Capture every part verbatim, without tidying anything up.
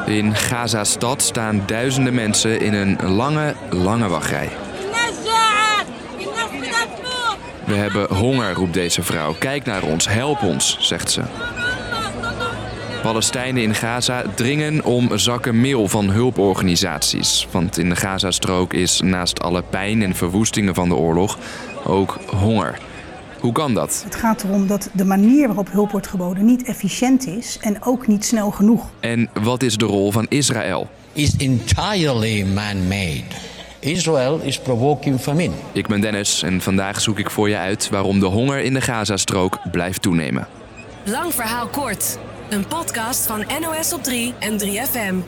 In Gaza-stad staan duizenden mensen in een lange, lange wachtrij. We hebben honger, roept deze vrouw. Kijk naar ons, help ons, zegt ze. Palestijnen in Gaza dringen om zakken meel van hulporganisaties. Want in de Gazastrook is naast alle pijn en verwoestingen van de oorlog ook honger. Hoe kan dat? Het gaat erom dat de manier waarop hulp wordt geboden niet efficiënt is en ook niet snel genoeg. En wat is de rol van Israël? Is entirely man-made. Israel is provoking famine. Ik ben Dennis en vandaag zoek ik voor je uit waarom de honger in de Gazastrook blijft toenemen. Lang verhaal kort. Een podcast van N O S op drie en drie F M.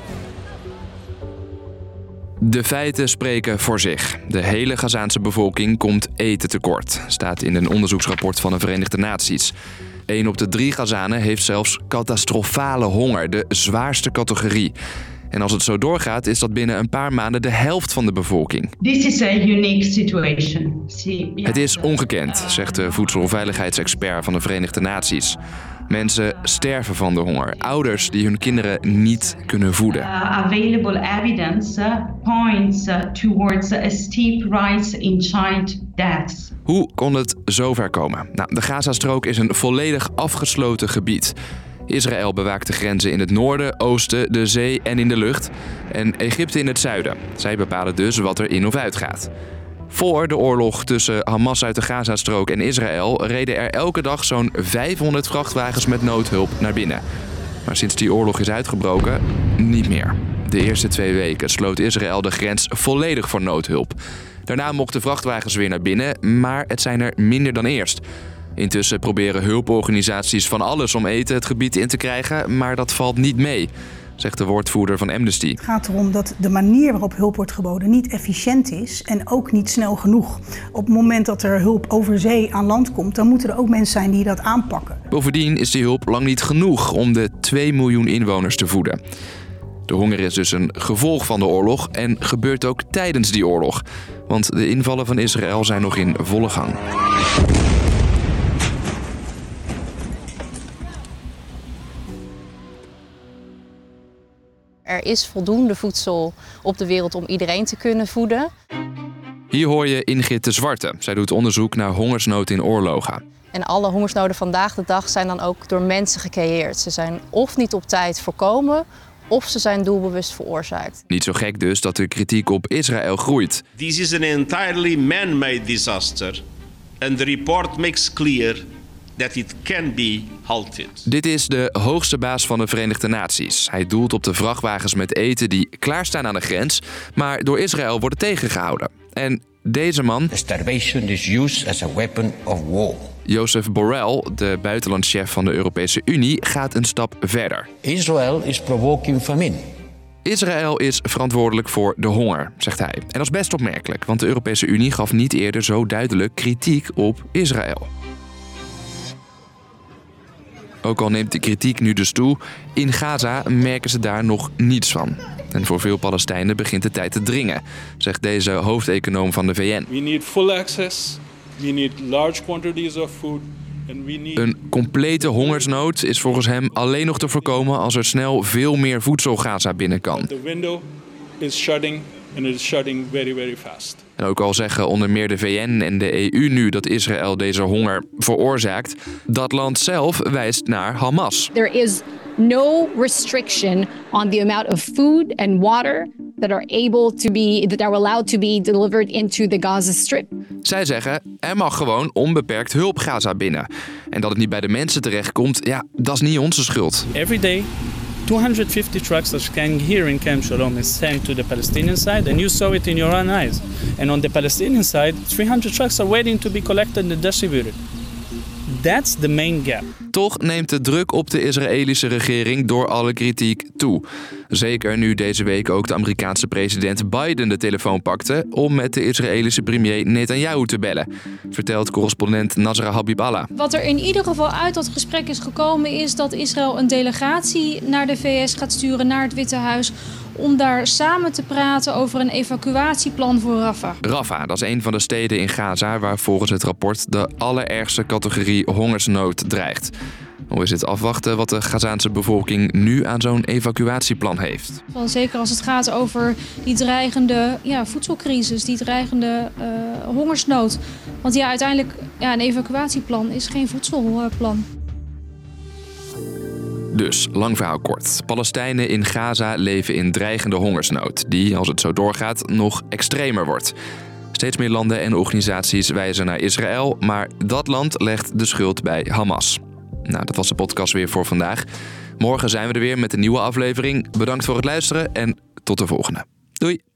De feiten spreken voor zich. De hele Gazaanse bevolking komt eten tekort, staat in een onderzoeksrapport van de Verenigde Naties. Een op de drie Gazanen heeft zelfs catastrofale honger, de zwaarste categorie. En als het zo doorgaat, is dat binnen een paar maanden de helft van de bevolking. This is a unique situation. Het is ongekend, zegt de voedselveiligheidsexpert van de Verenigde Naties. Mensen sterven van de honger. Ouders die hun kinderen niet kunnen voeden. Uh, available evidence uh, points uh, towards a steep rise in child deaths. Hoe kon het zover komen? Nou, de Gazastrook is een volledig afgesloten gebied. Israël bewaakt de grenzen in het noorden, oosten, de zee en in de lucht. En Egypte in het zuiden. Zij bepalen dus wat er in of uit gaat. Voor de oorlog tussen Hamas uit de Gazastrook en Israël reden er elke dag zo'n vijfhonderd vrachtwagens met noodhulp naar binnen. Maar sinds die oorlog is uitgebroken, niet meer. De eerste twee weken sloot Israël de grens volledig voor noodhulp. Daarna mochten vrachtwagens weer naar binnen, maar het zijn er minder dan eerst. Intussen proberen hulporganisaties van alles om eten het gebied in te krijgen, maar dat valt niet mee, zegt de woordvoerder van Amnesty. Het gaat erom dat de manier waarop hulp wordt geboden niet efficiënt is en ook niet snel genoeg. Op het moment dat er hulp over zee aan land komt, dan moeten er ook mensen zijn die dat aanpakken. Bovendien is die hulp lang niet genoeg om de twee miljoen inwoners te voeden. De honger is dus een gevolg van de oorlog en gebeurt ook tijdens die oorlog. Want de invallen van Israël zijn nog in volle gang. Er is voldoende voedsel op de wereld om iedereen te kunnen voeden. Hier hoor je Ingrid de Zwarte. Zij doet onderzoek naar hongersnood in oorlogen. En alle hongersnoden vandaag de dag zijn dan ook door mensen gecreëerd. Ze zijn of niet op tijd voorkomen, of ze zijn doelbewust veroorzaakt. Niet zo gek dus dat de kritiek op Israël groeit. This is an entirely man-made disaster. And the report makes clear that it can be halted. Dit is de hoogste baas van de Verenigde Naties. Hij doelt op de vrachtwagens met eten die klaarstaan aan de grens, maar door Israël worden tegengehouden. En deze man, Starvation is used as a weapon of war. Joseph Borrell, de buitenlandschef van de Europese Unie, gaat een stap verder. Israel is provoking famine. Israël is verantwoordelijk voor de honger, zegt hij. En dat is best opmerkelijk, want de Europese Unie gaf niet eerder zo duidelijk kritiek op Israël. Ook al neemt de kritiek nu dus toe, in Gaza merken ze daar nog niets van. En voor veel Palestijnen begint de tijd te dringen, zegt deze hoofdeconoom van de V N. We need full access. We need large quantities of food. And we need... Een complete hongersnood is volgens hem alleen nog te voorkomen als er snel veel meer voedsel Gaza binnen kan. The window is shutting and it is shutting very very fast. En ook al zeggen onder meer de V N en de E U nu dat Israël deze honger veroorzaakt, dat land zelf wijst naar Hamas. There is no restriction on the amount of food and water that are able to be that are allowed to be delivered into the Gaza Strip. Zij zeggen, er mag gewoon onbeperkt hulp Gaza binnen. En dat het niet bij de mensen terechtkomt, ja, dat is niet onze schuld. Every day two hundred fifty trucks are coming here in Camp Shalom and sent to the Palestinian side, and you saw it in your own eyes. And on the Palestinian side, three hundred trucks are waiting to be collected and distributed. That's the main gap. Toch neemt de druk op de Israëlische regering door alle kritiek toe. Zeker nu deze week ook de Amerikaanse president Biden de telefoon pakte om met de Israëlische premier Netanyahu te bellen, vertelt correspondent Nazra Habiballah. Wat er in ieder geval uit dat gesprek is gekomen is dat Israël een delegatie naar de V S gaat sturen, naar het Witte Huis, om daar samen te praten over een evacuatieplan voor Rafah. Rafah, dat is een van de steden in Gaza waar volgens het rapport de allerergste categorie hongersnood dreigt. Al is het afwachten wat de Gazaanse bevolking nu aan zo'n evacuatieplan heeft. Wel, zeker als het gaat over die dreigende ja, voedselcrisis, die dreigende uh, hongersnood. Want ja, uiteindelijk ja, een evacuatieplan is geen voedselplan. Dus, lang verhaal kort. Palestijnen in Gaza leven in dreigende hongersnood, die, als het zo doorgaat, nog extremer wordt. Steeds meer landen en organisaties wijzen naar Israël, maar dat land legt de schuld bij Hamas. Nou, dat was de podcast weer voor vandaag. Morgen zijn we er weer met een nieuwe aflevering. Bedankt voor het luisteren en tot de volgende. Doei!